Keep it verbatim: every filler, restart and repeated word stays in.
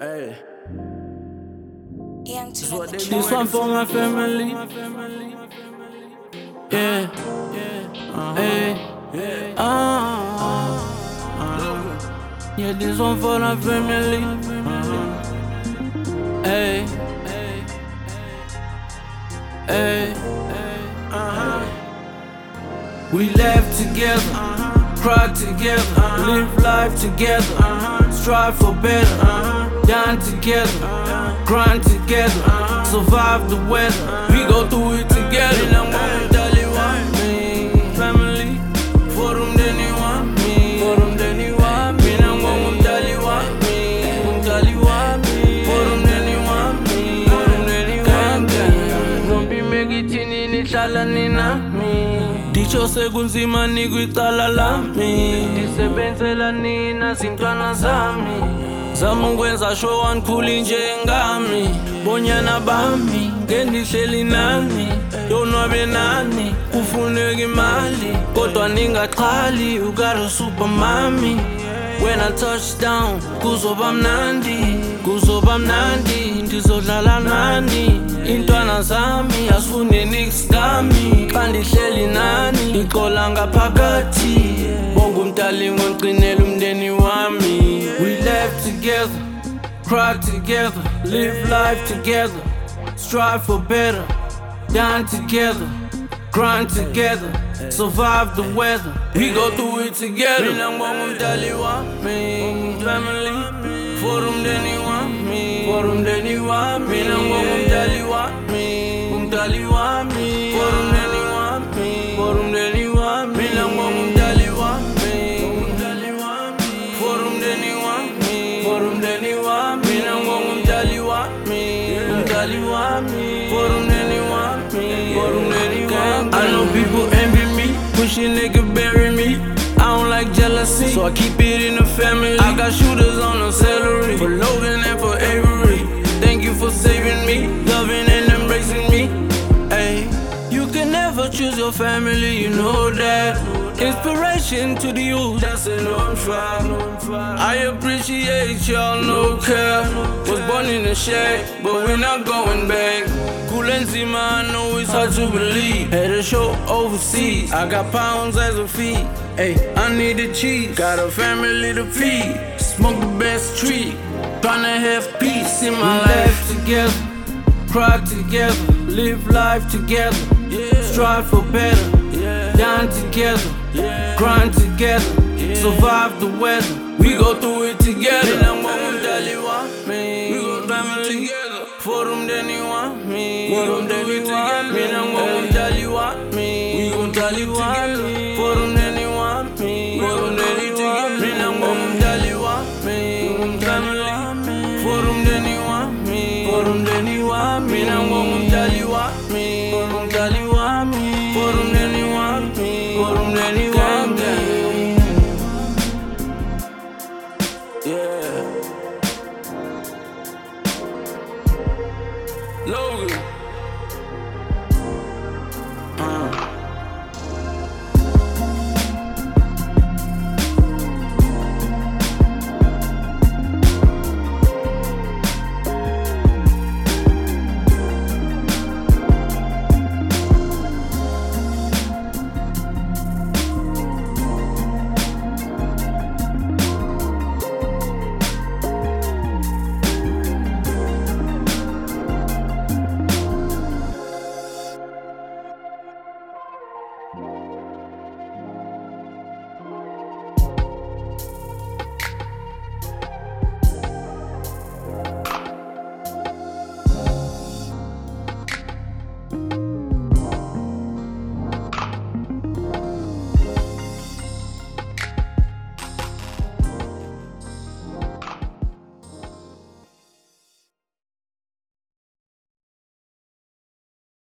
Hey. Young This what they Talent. do. This one for my family. Yeah. Uh, hey. Uh, uh, yeah, this one for the family. Uh, hey. Hey. Uh-huh. We laugh together, cry together, live life together, strive for better, down together, grind together, survive the weather. We go through it together. Family, for them then they want me, for them then they want me. I'm going to tell you want me, tell you want me, for them then they want me, for them then they want me. Don't be making chini ni chala ni na mi. Dicho sekunzima nikwicala lami, ndisebenzela nina zintwana zami, zama ukwenza sure angikhuli njengami. Bonyana bami ngendihleli nani, yonwabe nani, kufuneka imali kodwa ningaxhali. You got a super mommy. When I touch down kuzoba mnandi, kuzoba mnandi, ndizodlala nani. Intwana zami asifune nix kami, xa ndihleli nani ndixola ngaphakathi. Bonke umntali ngonqinela umndeni wami. We laugh together, cry together, live life together, strive for better, down together, grind together, survive the weather. We go through it together. Mina ngibonga umdali wami, family, for umndeni wami, for umndeni wami. Mina ngibonga umdali wami, umdali wami, for umndeni wami, for umndeni wami. Mina ngibonga umdali wami, umdali wami, for umndeni wami, for umndeni wami. Mina ngibonga umdali wami, umdali wami, for umndeni wami, for umndeni wami. I know people envy me, pushing they could bury me. I don't like jealousy, so I keep it in the family. I got shooters on the celery, for Logan and for Avery. Thank you for saving me, loving and embracing me. Ay, you can never choose your family, you know that. Inspiration to the youth, that's an on fire. I appreciate y'all, no care. Was born in the shade, but we're not going back. Cool and Zima, I know it's hard to believe. Had a show overseas, I got pounds as a fee. Hey, I need the cheese, got a family to feed. Smoke the best tree, tryna have peace in my life. Together, cry together, live life together, strive for better, down together, grind together, survive the weather. We go through it together. We go family together. For them then they want me, for them then they want me. I'm gonna tell you want me, we gon' tell you want me. For them then they want me, for them then they want me. I'm gonna tell you want me, family. For them then they want me, for them then they want me. I'm gonna tell you want me, for them tell you want me. For them then they want me, for them then they want me. Yeah.